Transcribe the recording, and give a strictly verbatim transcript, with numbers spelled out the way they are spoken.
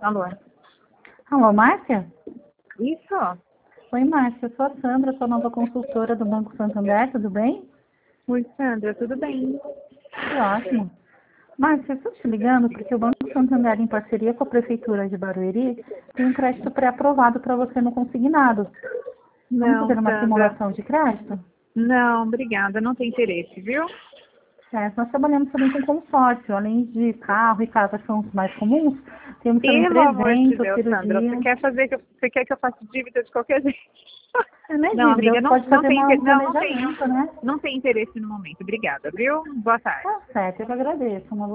Alô? Alô, Márcia? Isso? Oi, Márcia. Eu sou a Sandra, sou nova consultora do Banco Santander, tudo bem? Oi, Sandra, tudo bem? Que ótimo. Márcia, eu estou te ligando porque o Banco Santander, em parceria com a Prefeitura de Barueri, tem um crédito pré-aprovado para você no consignado. Vamos Não, fazer uma Sandra. simulação de crédito? Não, obrigada, não tem interesse, viu? É, nós trabalhamos também com consórcio, além de carro e casa que são os mais comuns, temos também Pelo amor de trezentos, Deus, Sandra, você cirurgia. quer fazer que eu- você quer que eu faça dívida de qualquer jeito? É, não é Não, dívida, amiga, você não, pode não fazer tem uma- inter- um não, não tem, planejamento, né? não tem interesse no momento. Obrigada, viu? Boa tarde. Tá certo, eu que agradeço. Uma